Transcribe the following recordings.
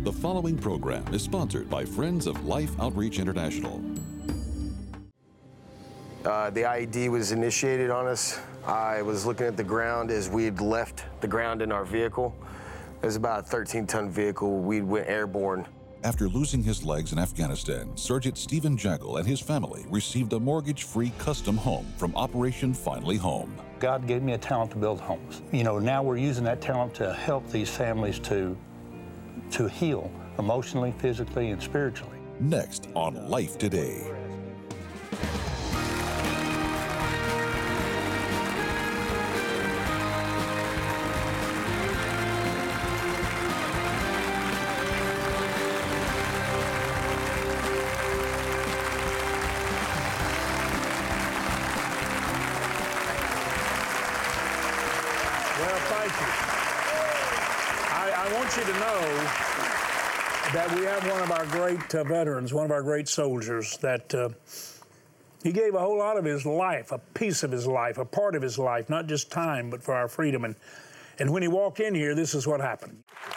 The following program is sponsored by Friends of Life Outreach International. The IED was initiated on us. I was looking at the ground as we had left the ground in our vehicle. It was about a 13-ton vehicle. We went airborne. After losing his legs in Afghanistan, Sergeant Stephen Jackal and his family received a mortgage-free custom home from Operation Finally Home. God gave me a talent to build homes. You know, now we're using that talent to help these families to heal emotionally, physically, and spiritually. Next on Life Today. I want you to know that we have one of our great veterans, one of our great soldiers, that he gave a whole lot of his life, a piece of his life, a part of his life, not just time, but for our freedom. And when he walked in here, this is what happened.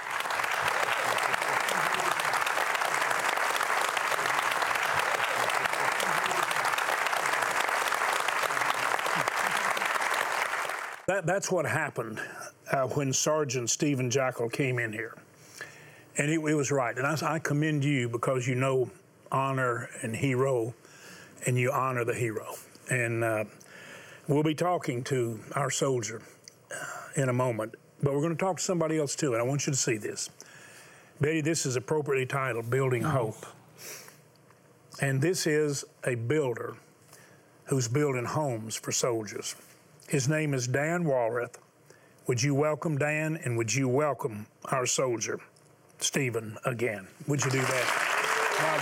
That's what happened when Sergeant Stephen Jackal came in here. And it was right. And I commend you because you know honor and hero, and you honor the hero. And we'll be talking to our soldier in a moment, but we're going to talk to somebody else too, and I want you to see this. Betty, this is appropriately titled Building Hope. And this is a builder who's building homes for soldiers. His name is Dan Walrath. Would you welcome Dan, and would you welcome our soldier, Stephen, again? Would you do that? God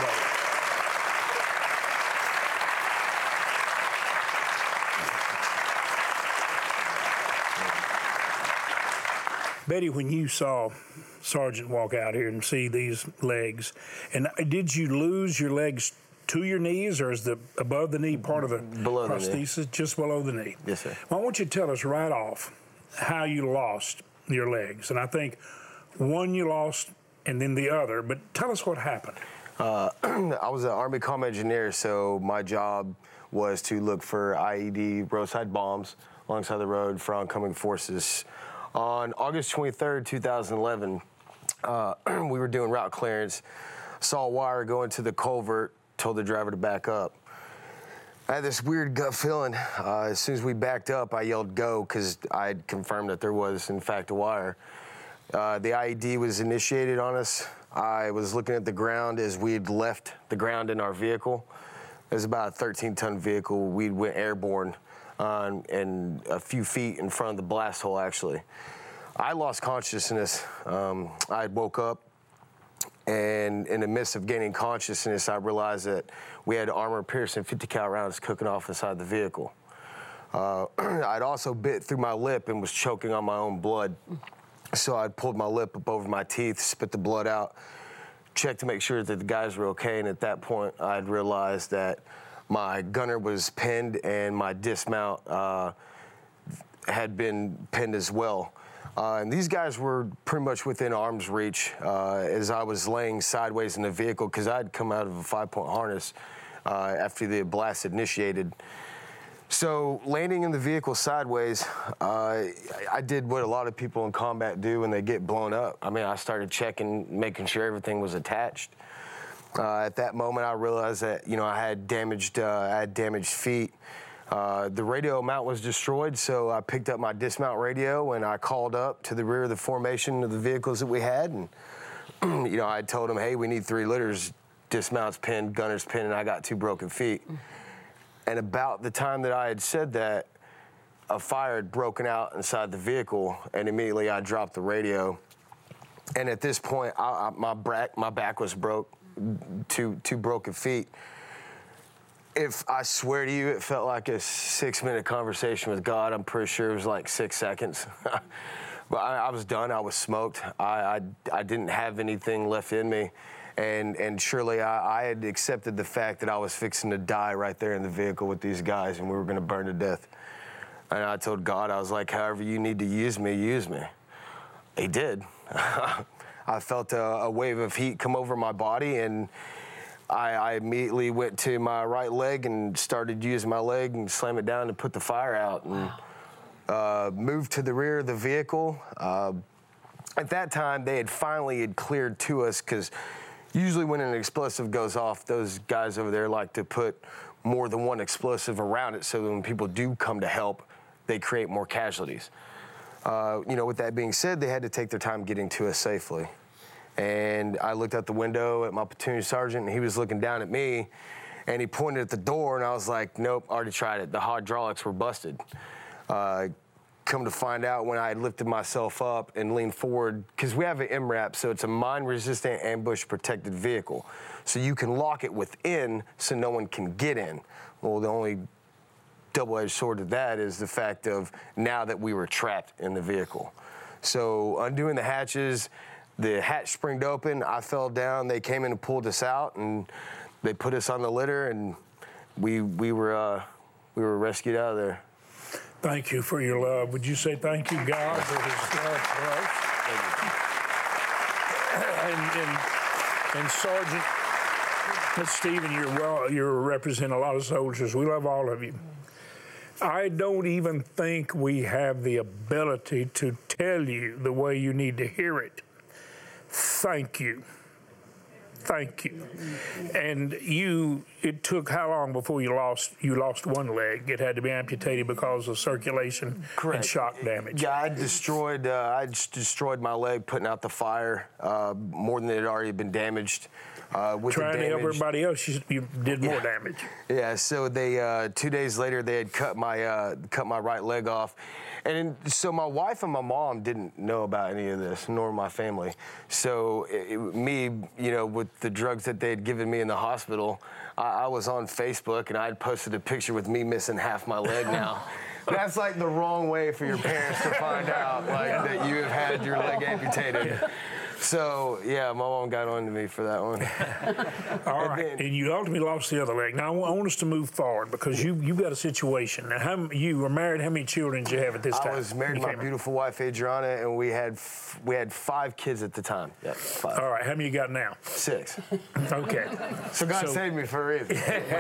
bless you both. Betty, when you saw Sergeant walk out here and see these legs, and did you lose your legs to your knees, or is the above the knee part of the prosthesis just below the knee? Yes, sir. Well, I want you to tell us right off how you lost your legs. And I think one you lost and then the other, but tell us what happened. I was an Army comm engineer, so my job was to look for IED roadside bombs alongside the road for oncoming forces. On August 23rd, 2011, we were doing route clearance, saw a wire go into the culvert, told the driver to back up. I had this weird gut feeling. As soon as we backed up, I yelled go because I had confirmed that there was, in fact, a wire. The IED was initiated on us. I was looking at the ground as we had left the ground in our vehicle. It was about a 13-ton vehicle. We went airborne and a few feet in front of the blast hole, actually. I lost consciousness. I woke up, and in the midst of gaining consciousness, I realized that we had armor-piercing 50 cal rounds cooking off inside the vehicle. I'd also bit through my lip and was choking on my own blood. So I pulled my lip up over my teeth, spit the blood out, checked to make sure that the guys were okay, and at that point, I'd realized that my gunner was pinned and my dismount had been pinned as well. And these guys were pretty much within arm's reach as I was laying sideways in the vehicle because I'd come out of a 5-point harness after the blast initiated. So landing in the vehicle sideways, I did what a lot of people in combat do when they get blown up. I mean, I started checking, making sure everything was attached. At that moment, I realized that, I had damaged feet. The radio mount was destroyed, so I picked up my dismount radio and I called up to the rear of the formation of the vehicles that we had. And, I told them, hey, we need 3 litters, dismount's pinned, gunner's pinned, and I got 2 broken feet. And about the time that I had said that, a fire had broken out inside the vehicle, and immediately I dropped the radio. And at this point, my back was broke, 2 broken feet. If I swear to you, it felt like a 6-minute conversation with God. I'm pretty sure it was like 6 seconds. But I was done. I was smoked. I didn't have anything left in me. And surely I had accepted the fact that I was fixing to die right there in the vehicle with these guys, and we were going to burn to death. And I told God, I was like, however you need to use me, use me. He did. I felt a wave of heat come over my body, and I immediately went to my right leg and started using my leg and slam it down to put the fire out, and moved to the rear of the vehicle. At that time, they had finally cleared to us, because usually when an explosive goes off, those guys over there like to put more than one explosive around it, so that when people do come to help, they create more casualties. With that being said, they had to take their time getting to us safely. And I looked out the window at my platoon sergeant, and he was looking down at me, and he pointed at the door, and I was like, nope, already tried it. The hydraulics were busted. Come to find out, when I had lifted myself up and leaned forward, because we have an MRAP, so it's a mine-resistant ambush-protected vehicle. So you can lock it within so no one can get in. Well, the only double-edged sword to that is the fact of now that we were trapped in the vehicle. So undoing the hatches, the hatch springed open, I fell down, they came in and pulled us out, and they put us on the litter, and we were rescued out of there. Thank you for your love. Would you say thank you, God, for his love for us? And Sergeant Stephen, you're representing a lot of soldiers. We love all of you. I don't even think we have the ability to tell you the way you need to hear it. Thank you. Thank you. And it took how long before you lost one leg? It had to be amputated because of circulation and shock damage. Yeah, I destroyed my leg putting out the fire, more than it had already been damaged. With Trying to help everybody else, you did more damage. Yeah, so they 2 days later they had cut my right leg off. And so my wife and my mom didn't know about any of this, nor my family. So me, with the drugs that they had given me in the hospital, I was on Facebook, and I had posted a picture with me missing half my leg now. That's like the wrong way for your parents to find out, that you have had your leg amputated. So, yeah, my mom got on to me for that one. All right, and you ultimately lost the other leg. Now, I want us to move forward, because you've got a situation. Now, you were married. How many children did you have at this time? I was married to my beautiful wife, Adriana, and we had 5 kids at the time. Yep, 5. All right, how many you got now? 6. Okay. So God saved me for a reason.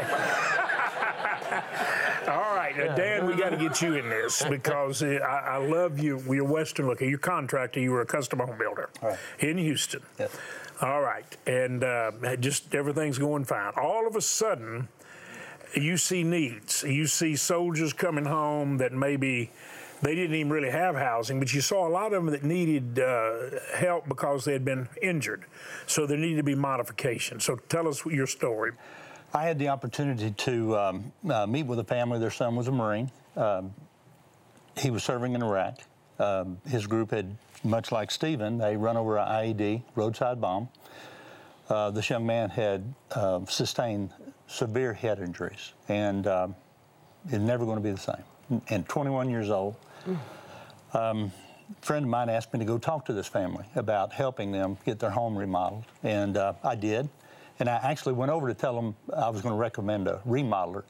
All right, now, Dan, we got to get you in this, because I love you. You're Western looking. You're a contractor. You were a custom home builder in Houston. Yep. All right, and just everything's going fine. All of a sudden, you see needs. You see soldiers coming home that maybe they didn't even really have housing, but you saw a lot of them that needed help because they had been injured. So there needed to be modification. So tell us your story. I had the opportunity to meet with a family. Their son was a Marine. He was serving in Iraq. His group had, much like Stephen, they run over an IED, roadside bomb. This young man had sustained severe head injuries, and it's never going to be the same. And 21 years old. A friend of mine asked me to go talk to this family about helping them get their home remodeled, and I did. And I actually went over to tell them I was going to recommend a remodeler.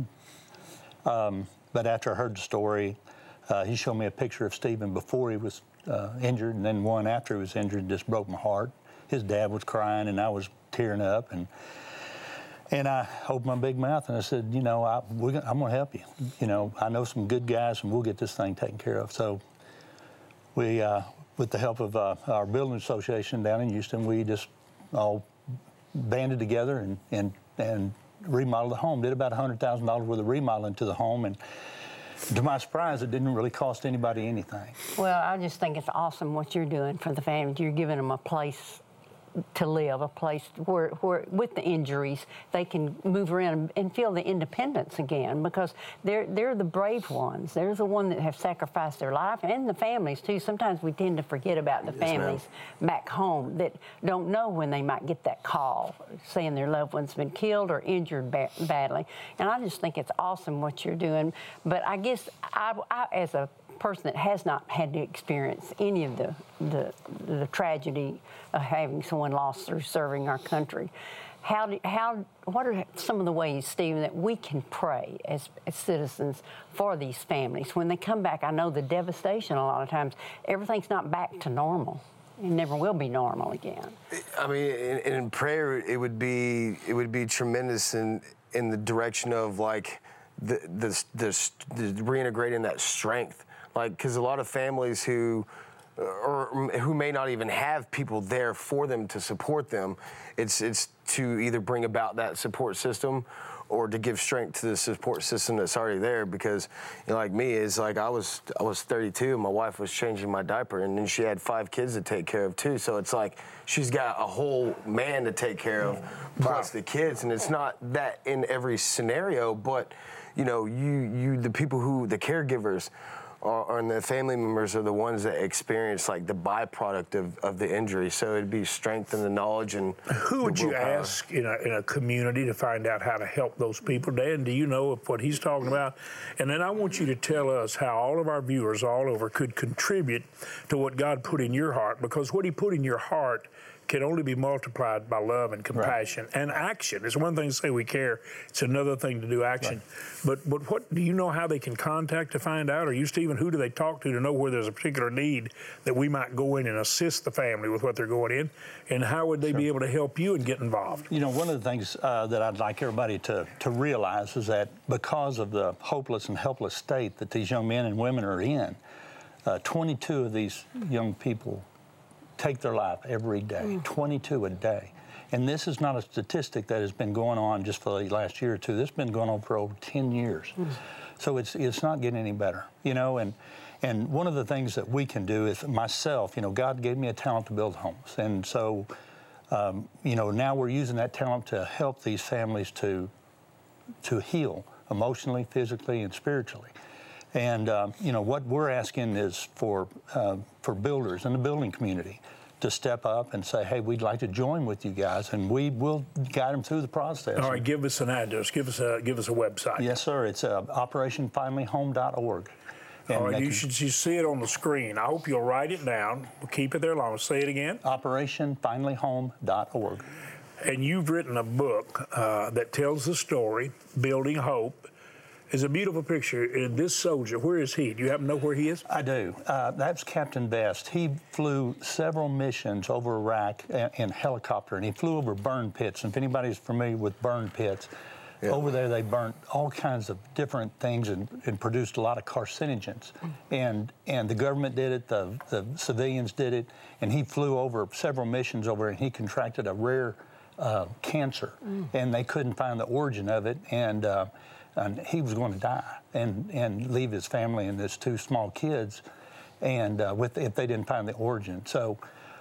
But after I heard the story, he showed me a picture of Stephen before he was injured, and then one after he was injured. Just broke my heart. His dad was crying, and I was tearing up. And I opened my big mouth, and I said, I'm going to help you. I know some good guys, and we'll get this thing taken care of. So we, with the help of our building association down in Houston, we just all banded together and remodeled the home. Did about $100,000 worth of remodeling to the home, and to my surprise, it didn't really cost anybody anything. Well, I just think it's awesome what you're doing for the family. You're giving them a place to live, a place where with the injuries, they can move around and feel the independence again, because they're the brave ones. They're the ones that have sacrificed their life, and the families too. Sometimes we tend to forget about the families back home that don't know when they might get that call saying their loved one's been killed or injured badly. And I just think it's awesome what you're doing. But I guess I as a person that has not had to experience any of the tragedy of having someone lost through serving our country, what are some of the ways, Stephen, that we can pray as citizens for these families when they come back? I know the devastation a lot of times, everything's not back to normal. It never will be normal again. I mean, in prayer, it would be tremendous in the direction of like the reintegrating that strength, like because a lot of families who may not even have people there for them to support them, it's to either bring about that support system or to give strength to the support system that's already there. Because, you know, like me, is like I was 32, and my wife was changing my diaper, and then she had 5 kids to take care of too. So it's like she's got a whole man to take care of, plus the kids. And it's not that in every scenario, but you know, the people the caregivers and the family members are the ones that experience like the byproduct of the injury. So it'd be strength and the knowledge and who would you ask in a community to find out how to help those people? Dan, do you know of what he's talking about? And then I want you to tell us how all of our viewers all over could contribute to what God put in your heart, because what he put in your heart can only be multiplied by love and compassion and action. It's one thing to say we care. It's another thing to do action. But what do you know how they can contact to find out? Or you, Stephen, who do they talk to know where there's a particular need that we might go in and assist the family with what they're going in? And how would they be able to help you and get involved? You know, one of the things that I'd like everybody to realize is that because of the hopeless and helpless state that these young men and women are in, 22 of these young people take their life every day, 22 a day. And this is not a statistic that has been going on just for the last year or two. This has been going on for over 10 years. So it's not getting any better, you know. And one of the things that we can do is, myself, you know, God gave me a talent to build homes. And so, you know, now we're using that talent to help these families to heal emotionally, physically, and spiritually. And, you know, what we're asking is for builders in the building community to step up and say, hey, we'd like to join with you guys, and we will guide them through the process. All right, give us an address. Give us a website. Yes, sir. It's operationfamilyhome.org. All right, you should see it on the screen. I hope you'll write it down. We'll keep it there long. Say it again. operationfamilyhome.org. And you've written a book that tells the story, Building Hope. It's a beautiful picture. This soldier, where is he? Do you happen to know where he is? I do. That's Captain Best. He flew several missions over Iraq in helicopter, and he flew over burn pits. And if anybody's familiar with burn pits, over there they burnt all kinds of different things and produced a lot of carcinogens. And the government did it, the civilians did it, and he flew over several missions over, and he contracted a rare cancer, and they couldn't find the origin of it, and he was going to die and leave his family and his 2 small kids, and if they didn't find the origin. So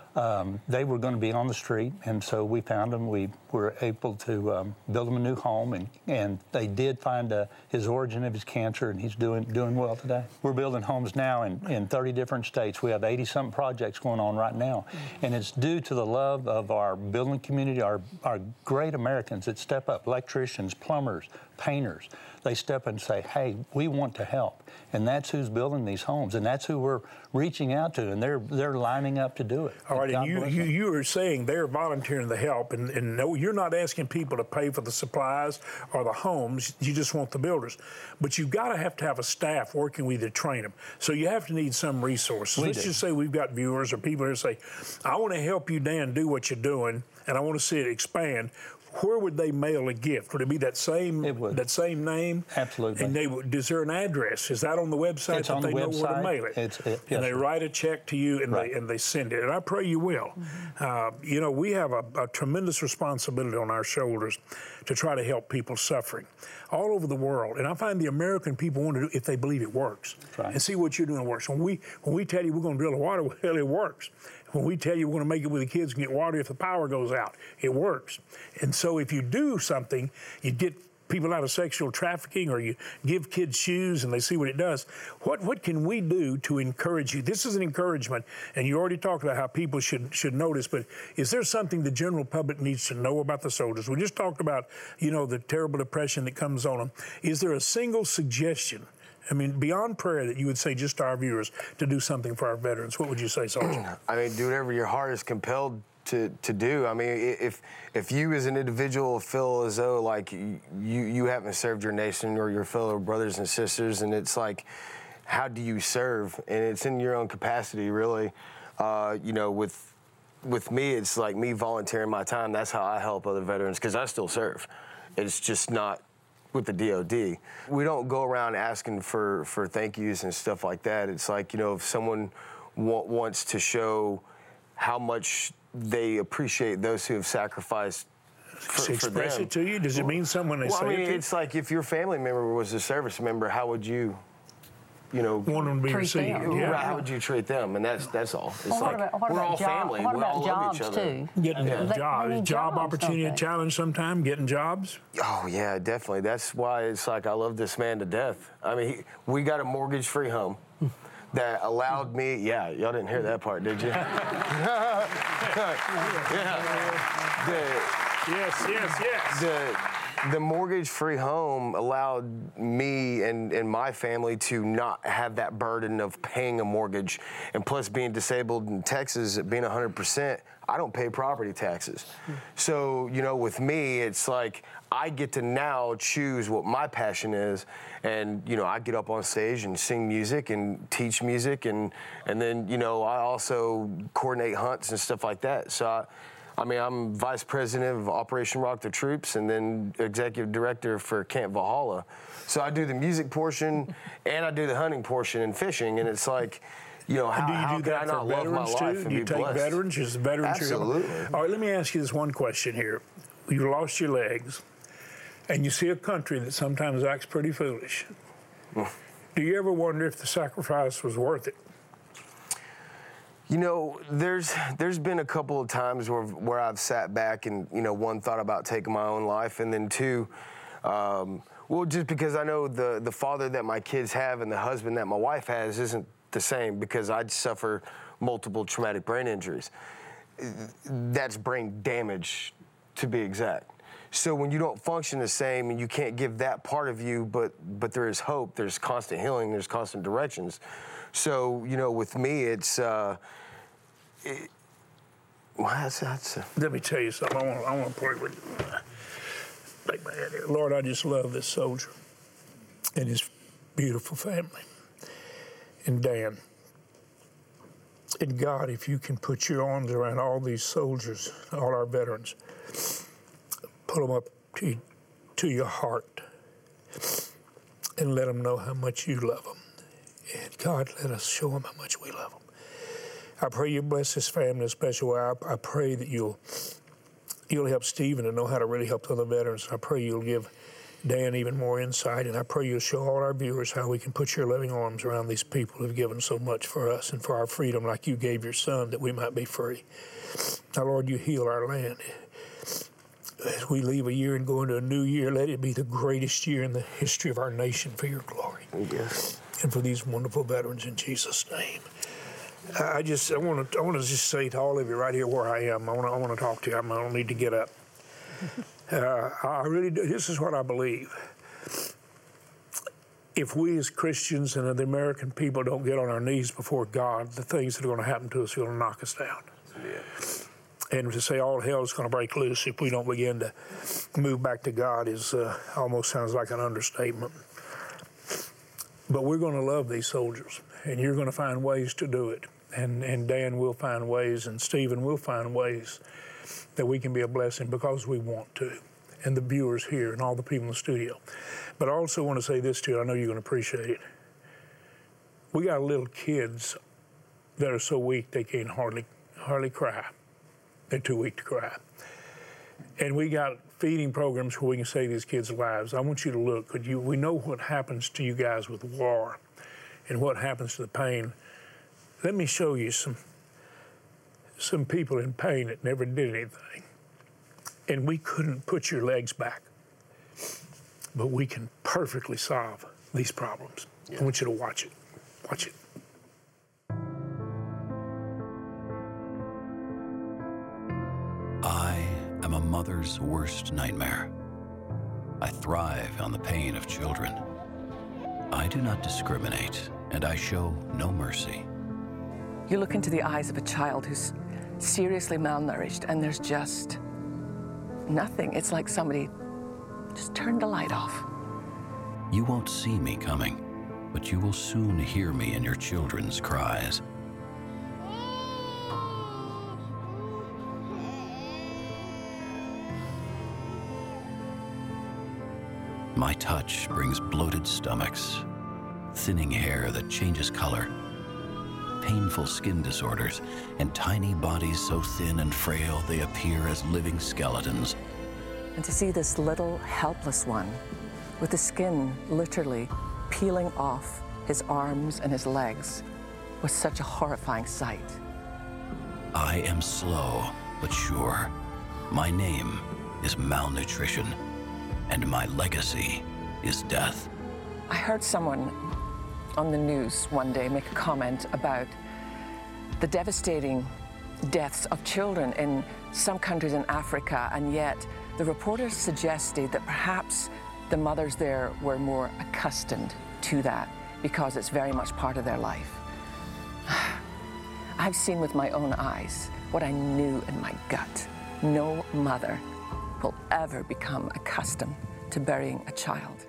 they were going to be on the street, and so we found them. We were able to build them a new home, and they did find his origin of his cancer, and he's doing well today. We're building homes now in 30 different states. We have 80-something projects going on right now, and it's due to the love of our building community, our great Americans that step up, electricians, plumbers, painters. They step and say, hey, we want to help. And that's who's building these homes, and that's who we're reaching out to, and they're lining up to do it. All right, and you are saying they're volunteering to help, and no, you're not asking people to pay for the supplies or the homes. You just want the builders. But you've got to have a staff working with you to train them. So you have to need some resources. Let's just say we've got viewers or people who say, I want to help you, Dan, do what you're doing, and I want to see it expand. Where would they mail a gift? Would it be that same name? Absolutely. And is there an address? Is that on the website it's that on they the know website. where to mail it? And they write a check to you, and they send it. And I pray you will. You know, we have a tremendous responsibility on our shoulders to try to help people suffering all over the world. And I find the American people want to do if they believe it works. Right. And see what you're doing works. When we tell you we're going to drill a water well, it works. When we tell you we're going to make it with the kids and get water if the power goes out, it works. And so if you do something, you get people out of sexual trafficking, or you give kids shoes and they see what it does. What can we do to encourage you? This is an encouragement, and you already talked about how people should notice, but is there something the general public needs to know about the soldiers? We just talked about, you know, the terrible depression that comes on them. Is there a single suggestion, I mean, beyond prayer, that you would say just to our viewers to do something for our veterans? What would you say, Sergeant? I mean, do whatever your heart is compelled to do. I mean, if you as an individual feel as though like you haven't served your nation or your fellow brothers and sisters, and it's like, how do you serve? And it's in your own capacity, really. You know, with me, it's like me volunteering my time. That's how I help other veterans, because I still serve. It's just not with the DOD. We don't go around asking for thank yous and stuff like that. It's like, you know, if someone wants to show how much they appreciate those who have sacrificed for express them. it to you? Does it mean someone they Well, say I mean, it to? it's like if your family member was a service member, how would you know, Want them to be treat received. them. Yeah. right, how would you treat them? And that's all. It's Well, like we're all family. What we about all jobs love each other. too? Getting They jobs. need Job jobs, opportunity don't they? challenge sometime, getting jobs. Oh yeah, definitely. That's why it's like I love this man to death. I mean, we got a mortgage-free home that allowed me. Yeah, y'all didn't hear that part, did you? Yeah. Yes. The mortgage-free home allowed me and my family to not have that burden of paying a mortgage. And plus, being disabled in Texas, being 100%, I don't pay property taxes. So, you know, with me, it's like I get to now choose what my passion is. And, you know, I get up on stage and sing music and teach music. And then, you know, I also coordinate hunts and stuff like that. So, I mean, I'm vice president of Operation Rock the Troops and then executive director for Camp Valhalla. So I do the music portion and I do the hunting portion and fishing. And it's like, you know, how could I not love my life and Do be you take blessed? veterans? Is veterans your- Absolutely. All right, let me ask you this one question here. You lost your legs, and you see a country that sometimes acts pretty foolish. Do you ever wonder if the sacrifice was worth it? You know, there's been a couple of times where I've sat back and, you know, one, thought about taking my own life, and then two, well, just because I know the father that my kids have and the husband that my wife has isn't the same, because I'd suffer multiple traumatic brain injuries. That's brain damage, to be exact. So when you don't function the same and you can't give that part of you, but there is hope, there's constant healing, there's constant directions. So, you know, with me, it's, Let me tell you something. I want to pray with you. Take my head here. Lord, I just love this soldier and his beautiful family. And Dan. And God, if you can put your arms around all these soldiers, all our veterans, put them up to your heart and let them know how much you love them. And God, let us show them how much we love them. I pray you bless this family in a special way. I pray that you'll help Stephen to know how to really help the other veterans. I pray you'll give Dan even more insight, and I pray you'll show all our viewers how we can put your loving arms around these people who've given so much for us and for our freedom, like you gave your son that we might be free. Now, Lord, you heal our land. As we leave a year and go into a new year, let it be the greatest year in the history of our nation for your glory. yes. And for these wonderful veterans, in Jesus' name. I want to just say to all of you right here where I am, I want to talk to you. I don't need to get up. I really do. This is what I believe. If we as Christians and the American people don't get on our knees before God, the things that are going to happen to us are going to knock us down. Yeah. And to say all hell is going to break loose if we don't begin to move back to God is almost sounds like an understatement. But we're going to love these soldiers, and you're going to find ways to do it. And Dan will find ways, and Stephen will find ways that we can be a blessing because we want to, and the viewers here and all the people in the studio. But I also want to say this to you, I know you're going to appreciate it. We got little kids that are so weak they can't hardly cry. They're too weak to cry. And we got feeding programs where we can save these kids' lives. I want you to look. We know what happens to you guys with war and what happens to the pain. Let me show you some people in pain that never did anything. And we couldn't put your legs back. But we can perfectly solve these problems. Yeah. I want you to watch it. Watch it. I am a mother's worst nightmare. I thrive on the pain of children. I do not discriminate, and I show no mercy. You look into the eyes of a child who's seriously malnourished, and there's just nothing. It's like somebody just turned the light off. You won't see me coming, but you will soon hear me in your children's cries. My touch brings bloated stomachs, thinning hair that changes color, painful skin disorders, and tiny bodies so thin and frail they appear as living skeletons. And to see this little helpless one with the skin literally peeling off his arms and his legs was such a horrifying sight. I am slow but sure. My name is malnutrition, and my legacy is death. I heard someone on the news one day make a comment about the devastating deaths of children in some countries in Africa, and yet the reporters suggested that perhaps the mothers there were more accustomed to that because it's very much part of their life. I've seen with my own eyes what I knew in my gut. No mother will ever become accustomed to burying a child.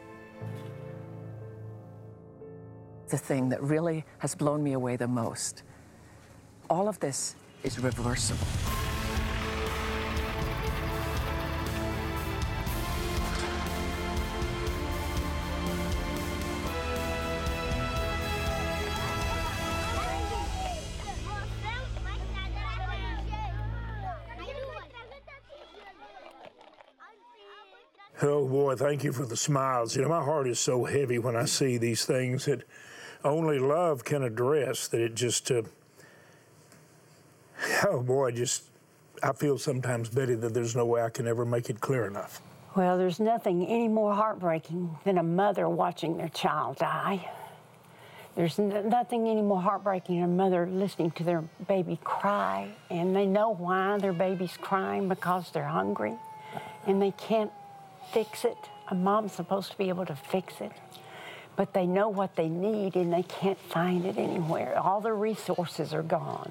The thing that really has blown me away the most, all of this is reversible. Oh boy, thank you for the smiles. You know, my heart is so heavy when I see these things that only love can address, that it just, oh boy, I feel sometimes, Betty, that there's no way I can ever make it clear enough. Well, there's nothing any more heartbreaking than a mother watching their child die. There's nothing any more heartbreaking than a mother listening to their baby cry, and they know why their baby's crying, because they're hungry, and they can't fix it. A mom's supposed to be able to fix it, but they know what they need and they can't find it anywhere. All the resources are gone.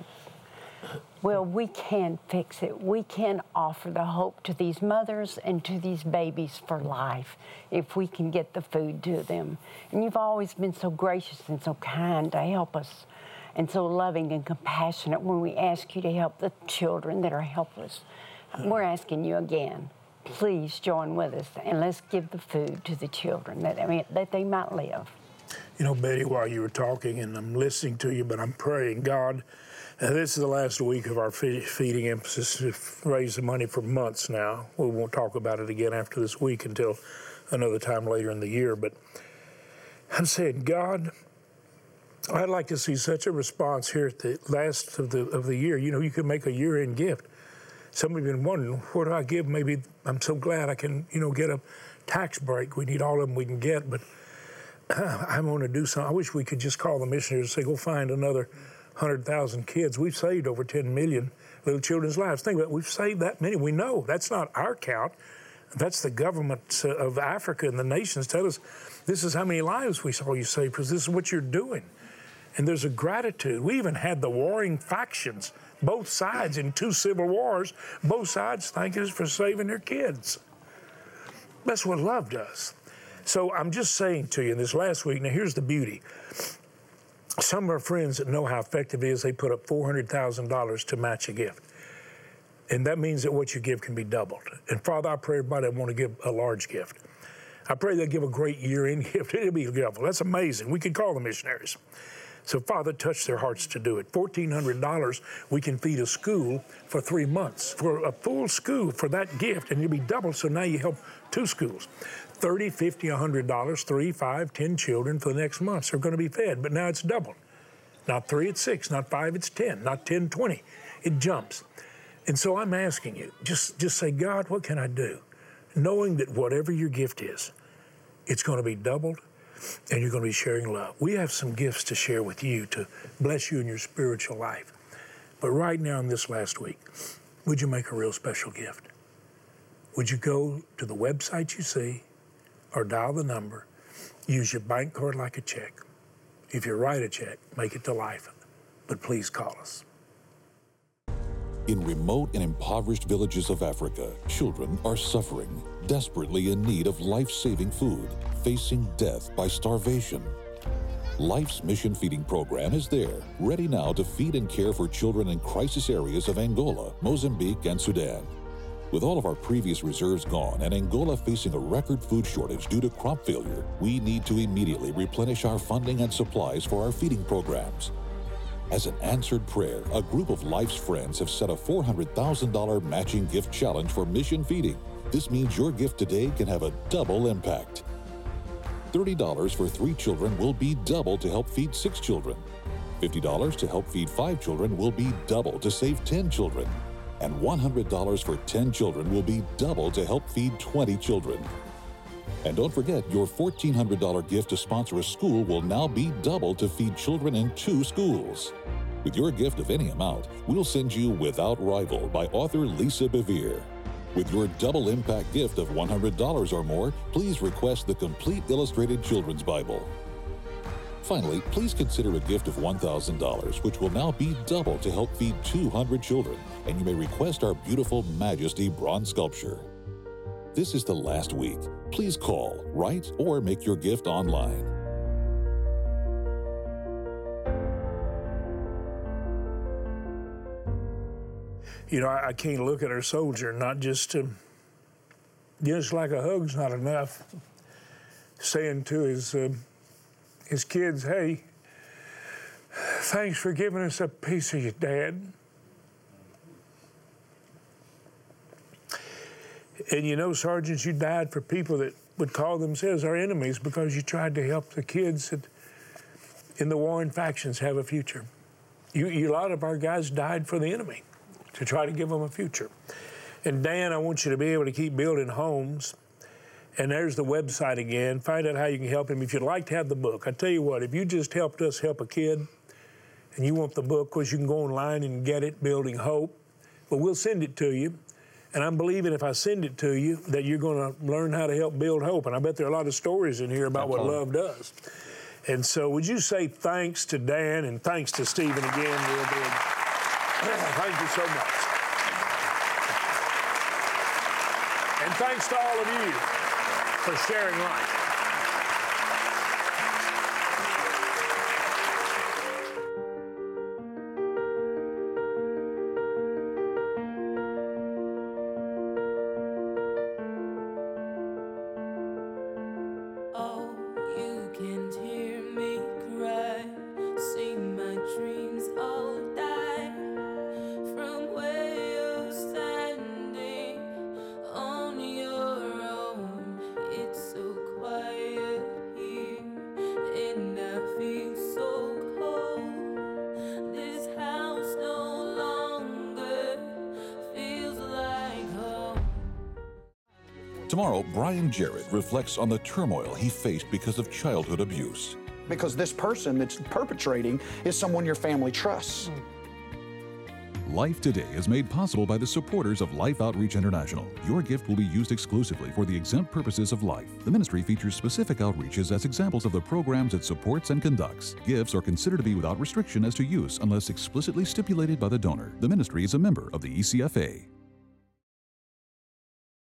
Well, we can fix it. We can offer the hope to these mothers and to these babies for life if we can get the food to them. And you've always been so gracious and so kind to help us, and so loving and compassionate when we ask you to help the children that are helpless. We're asking you again. Please join with us, and let's give the food to the children that they might live. You know, Betty, while you were talking, and I'm listening to you, but I'm praying, God, this is the last week of our feeding emphasis. We've raised the money for months now. We won't talk about it again after this week until another time later in the year. But I'm saying, God, I'd like to see such a response here at the last of the year. You know, you could make a year-end gift. Some of you have been wondering, what do I give? Maybe I'm so glad I can, get a tax break. We need all of them we can get, but I'm going to do something. I wish we could just call the missionaries and say, go find another 100,000 kids. We've saved over 10 million little children's lives. Think about it. We've saved that many. We know that's not our count. That's the governments of Africa and the nations tell us this is how many lives we saw you save, because this is what you're doing. And there's a gratitude. We even had the warring factions, both sides in 2 civil wars, both sides thanking us for saving their kids. That's what love does. So I'm just saying to you this last week, now here's the beauty. Some of our friends that know how effective it is, they put up $400,000 to match a gift. And that means that what you give can be doubled. And Father, I pray everybody that want to give a large gift. I pray they'll give a great year-end gift. It'll be double. That's amazing. We could call the missionaries. So, Father, touch their hearts to do it. $1,400, we can feed a school for 3 months. For a full school for that gift, and it'll be doubled, so now you help 2 schools. $30, $50, $100, 3, 5, 10 children for the next months are going to be fed, but now it's doubled. Not 3, it's 6, not 5, it's 10, not 10, 20. It jumps. And so I'm asking you, just say, God, what can I do? Knowing that whatever your gift is, it's going to be doubled, and you're going to be sharing love. We have some gifts to share with you to bless you in your spiritual life. But right now in this last week, would you make a real special gift? Would you go to the website you see or dial the number, use your bank card like a check. If you write a check, make it to life. But please call us. In remote and impoverished villages of Africa, children are suffering, desperately in need of life-saving food, facing death by starvation. Life's Mission Feeding Program is there, ready now to feed and care for children in crisis areas of Angola, Mozambique, and Sudan. With all of our previous reserves gone and Angola facing a record food shortage due to crop failure, we need to immediately replenish our funding and supplies for our feeding programs. As an answered prayer, a group of Life's Friends have set a $400,000 matching gift challenge for mission feeding. This means your gift today can have a double impact. $30 for 3 children will be double to help feed 6 children. $50 to help feed 5 children will be double to save 10 children. And $100 for 10 children will be double to help feed 20 children. And don't forget, your $1,400 gift to sponsor a school will now be double to feed children in 2 schools. With your gift of any amount, we'll send you Without Rival by author Lisa Bevere. With your double impact gift of $100 or more, please request the complete illustrated children's Bible. Finally, please consider a gift of $1,000, which will now be double to help feed 200 children, and you may request our beautiful Majesty bronze sculpture. This is the last week. Please call, write, or make your gift online. You know, I can't look at our soldier, not just like a hug's not enough. Saying to his kids, hey, thanks for giving us a piece of your dad. And you know, sergeants, you died for people that would call themselves our enemies because you tried to help the kids in the warring factions have a future. A lot of our guys died for the enemy to try to give them a future. And Dan, I want you to be able to keep building homes. And there's the website again. Find out how you can help him. If you'd like to have the book, I tell you what, if you just helped us help a kid and you want the book, of course, you can go online and get it, Building Hope. But we'll send it to you. And I'm believing if I send it to you that you're going to learn how to help build hope. And I bet there are a lot of stories in here about what love does. And so would you say thanks to Dan and thanks to Stephen again real big. Thank you so much. And thanks to all of you for sharing life. Tomorrow, Brian Jarrett reflects on the turmoil he faced because of childhood abuse. Because this person that's perpetrating is someone your family trusts. Life Today is made possible by the supporters of Life Outreach International. Your gift will be used exclusively for the exempt purposes of life. The ministry features specific outreaches as examples of the programs it supports and conducts. Gifts are considered to be without restriction as to use unless explicitly stipulated by the donor. The ministry is a member of the ECFA.